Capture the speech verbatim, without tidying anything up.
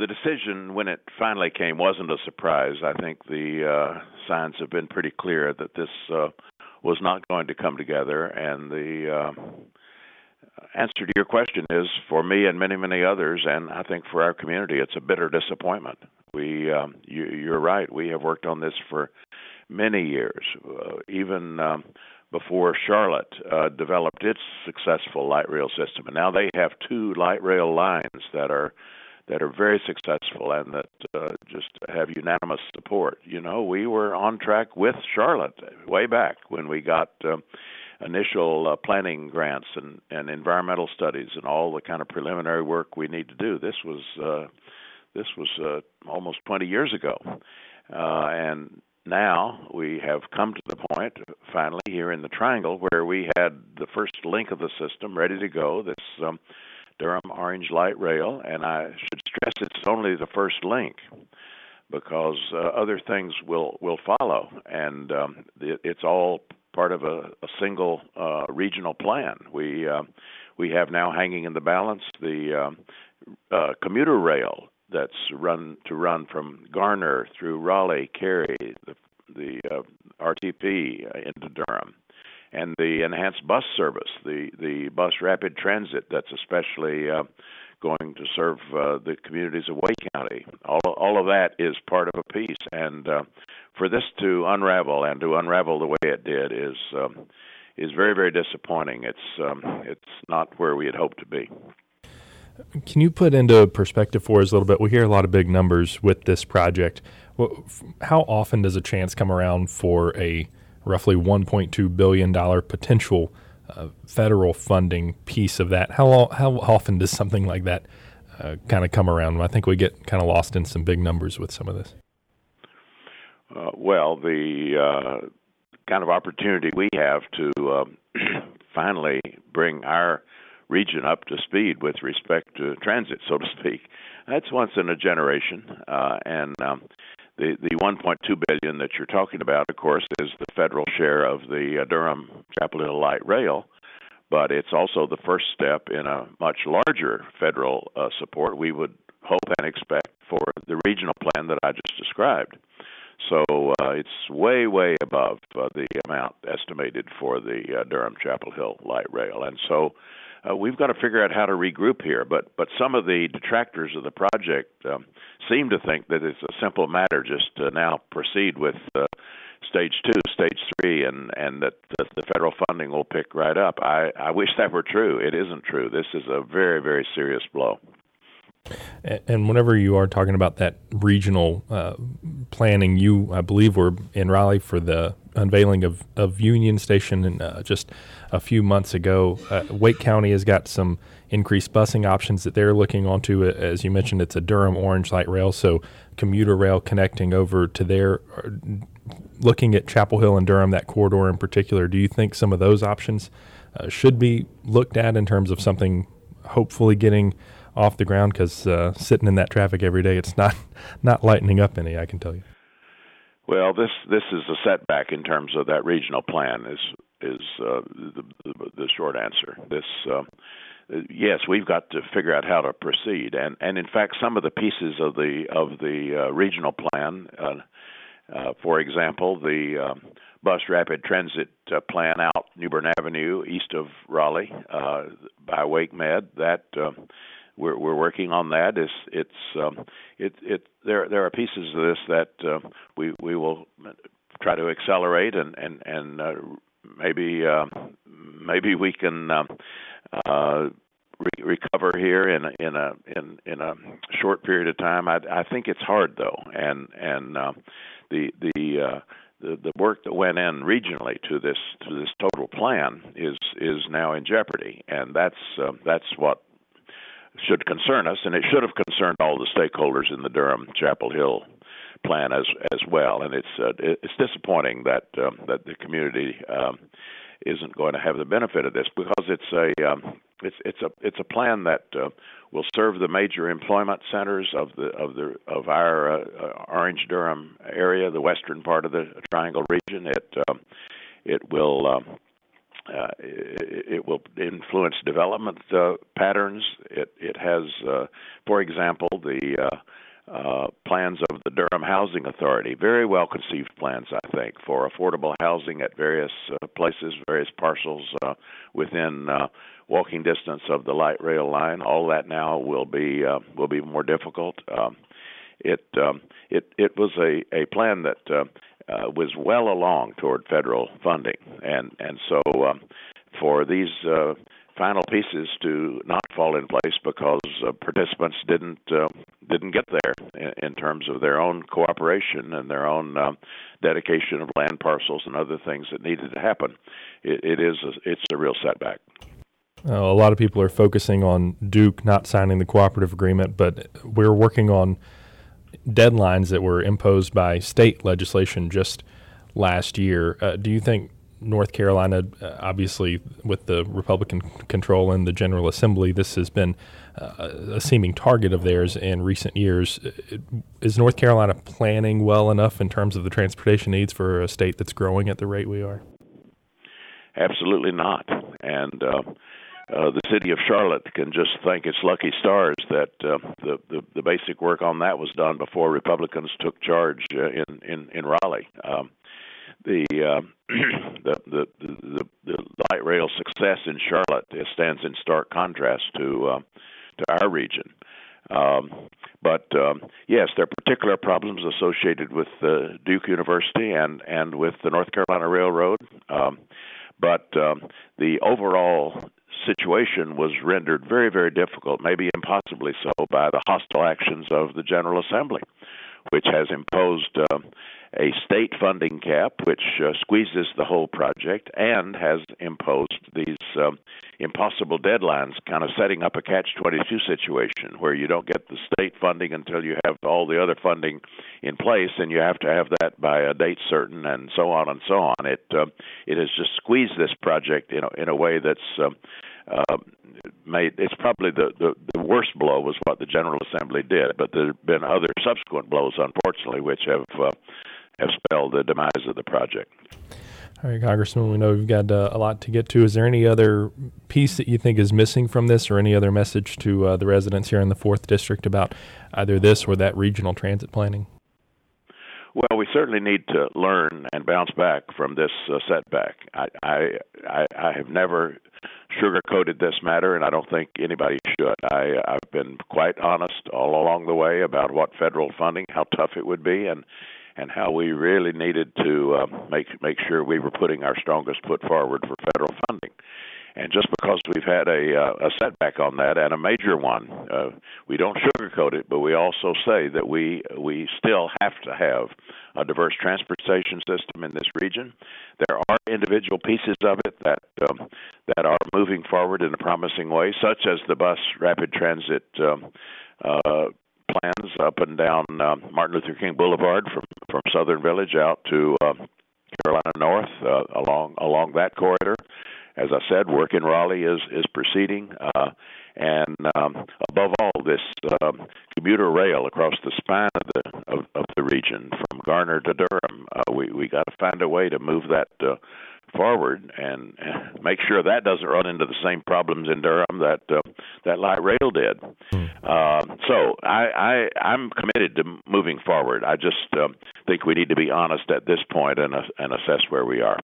the decision, when it finally came, wasn't a surprise. I think the uh, signs have been pretty clear that this uh, was not going to come together. And the uh, answer to your question is, for me and many, many others, and I think for our community, it's a bitter disappointment. We, um, you, you're right. We have worked on this for many years, uh, even um, before Charlotte uh, developed its successful light rail system, and now they have two light rail lines that are that are very successful and that uh, just have unanimous support. You know, we were on track with Charlotte way back when we got uh, initial uh, planning grants and, and environmental studies and all the kind of preliminary work we need to do. This was uh, this was uh, almost twenty years ago, uh, and now we have come to the point, finally, here in the Triangle, where we had the first link of the system ready to go, this um, Durham Orange Light Rail, and I should stress it's only the first link because uh, other things will, will follow, and um, it, it's all part of a, a single uh, regional plan. We uh, we have now hanging in the balance the um, uh, commuter rail that's run to run from Garner through Raleigh, Cary, the, the uh, R T P into Durham, and the enhanced bus service, the, the bus rapid transit that's especially uh, going to serve uh, the communities of Wake County. All, all of that is part of a piece, and uh, for this to unravel and to unravel the way it did is um, is very, very disappointing. It's um, it's not where we had hoped to be. Can you put into perspective for us a little bit? We hear a lot of big numbers with this project. How often does a chance come around for a roughly one point two billion dollars potential uh, federal funding piece of that? How how often does something like that uh, kind of come around? I think we get kind of lost in some big numbers with some of this. Uh, well, the uh, kind of opportunity we have to uh, finally bring our region up to speed with respect to transit, so to speak, that's once in a generation. Uh, and um, the the one point two billion dollars that you're talking about, of course, is the federal share of the uh, Durham Chapel Hill Light Rail, but it's also the first step in a much larger federal uh, support we would hope and expect for the regional plan that I just described. So uh, it's way, way above uh, the amount estimated for the uh, Durham Chapel Hill Light Rail. And so uh, we've got to figure out how to regroup here. But but some of the detractors of the project um, seem to think that it's a simple matter just to now proceed with uh, stage two, stage three, and, and that the, the federal funding will pick right up. I, I wish that were true. It isn't true. This is a very, very serious blow. And whenever you are talking about that regional uh, planning, you, I believe, were in Raleigh for the unveiling of, of Union Station and, uh, just a few months ago. Uh, Wake County has got some increased busing options that they're looking onto. As you mentioned, it's a Durham Orange Light Rail, so commuter rail connecting over to there. Looking at Chapel Hill and Durham, that corridor in particular, do you think some of those options uh, should be looked at in terms of something hopefully getting off the ground? Because uh, sitting in that traffic every day, it's not not lightening up any, I can tell you. Well, this this is a setback in terms of that regional plan. Is is uh, the, the the short answer. This uh, yes, we've got to figure out how to proceed, and and in fact, some of the pieces of the of the uh, regional plan, uh, uh, for example, the um, bus rapid transit uh, plan out New Bern Avenue east of Raleigh uh, by Wake Med, that. Uh, We're, we're working on that. It's, it's um, it, it, there, there are pieces of this that uh, we, we will try to accelerate, and and and uh, maybe uh, maybe we can uh, uh, re- recover here in a, in a in in a short period of time. I, I think it's hard though, and and uh, the the. Uh, The, the work that went in regionally to this to this total plan is is now in jeopardy, and that's uh, that's what should concern us, and it should have concerned all the stakeholders in the Durham Chapel Hill plan as as well. And it's uh, it's disappointing that um, that the community um, isn't going to have the benefit of this, because it's a um, it's it's a it's a plan that uh, will serve the major employment centers of the of the of our uh, Orange Durham area, the western part of the Triangle region. It um, it will. Um, uh, it, it will influence development uh, patterns. It it has, uh, for example, the uh, uh, plans of the Durham Housing Authority, very well conceived plans, I think, for affordable housing at various uh, places, various parcels uh, within uh, walking distance of the light rail line. All that now will be uh, will be more difficult. Um, it um, it it was a, a plan that uh, uh, was well along toward federal funding, and and so um, for these uh, final pieces to not fall in place because uh, participants didn't uh, didn't get there in, in terms of their own cooperation and their own uh, dedication of land parcels and other things that needed to happen, it, it is a, it's a real setback. Uh, a lot of people are focusing on Duke not signing the cooperative agreement, but we're working on deadlines that were imposed by state legislation just last year. Uh, do you think North Carolina, uh, obviously with the Republican control in the General Assembly, this has been uh, a seeming target of theirs in recent years. Is North Carolina planning well enough in terms of the transportation needs for a state that's growing at the rate we are? Absolutely not. And uh, uh, the city of Charlotte can just thank its lucky stars that uh, the, the the basic work on that was done before Republicans took charge uh, in, in, in Raleigh. Um, The, uh, the, the the the light rail success in Charlotte stands in stark contrast to uh, to our region. Um, but um, yes, there are particular problems associated with uh, Duke University and, and with the North Carolina Railroad. Um, but um, the overall situation was rendered very, very difficult, maybe impossibly so, by the hostile actions of the General Assembly, which has imposed uh, a state funding cap, which uh, squeezes the whole project, and has imposed these um, impossible deadlines, kind of setting up a catch twenty-two situation where you don't get the state funding until you have all the other funding in place, and you have to have that by a date certain, and so on and so on. It uh, it has just squeezed this project in a, in a way that's um, uh, made. It's probably the, the, the worst blow was what the General Assembly did, but there have been other subsequent blows, unfortunately, which have uh, have spelled the demise of the project. All right, Congressman, we know we've got uh, a lot to get to. Is there any other piece that you think is missing from this, or any other message to uh, the residents here in the fourth District about either this or that regional transit planning? Well, we certainly need to learn and bounce back from this uh, setback. I, I, I, I have never sugarcoated this matter, and I don't think anybody should. I, I've been quite honest all along the way about what federal funding, how tough it would be, and and how we really needed to uh, make make sure we were putting our strongest foot forward for federal funding. And just because we've had a, uh, a setback on that, and a major one, uh, we don't sugarcoat it, but we also say that we we still have to have a diverse transportation system in this region. There are individual pieces of it that um, that are moving forward in a promising way, such as the bus rapid transit um, uh, plans up and down uh, Martin Luther King Boulevard from, from Southern Village out to uh, Carolina North uh, along along that corridor. As I said, work in Raleigh is is proceeding, uh, and um, above all, this um, commuter rail across the spine of the of, of the region from Garner to Durham. Uh, we we got to find a way to move that uh, forward and, and make sure that doesn't run into the same problems in Durham that uh, that light rail did. Mm. Uh, so I, I I'm committed to moving forward. I just uh, think we need to be honest at this point and uh, and assess where we are.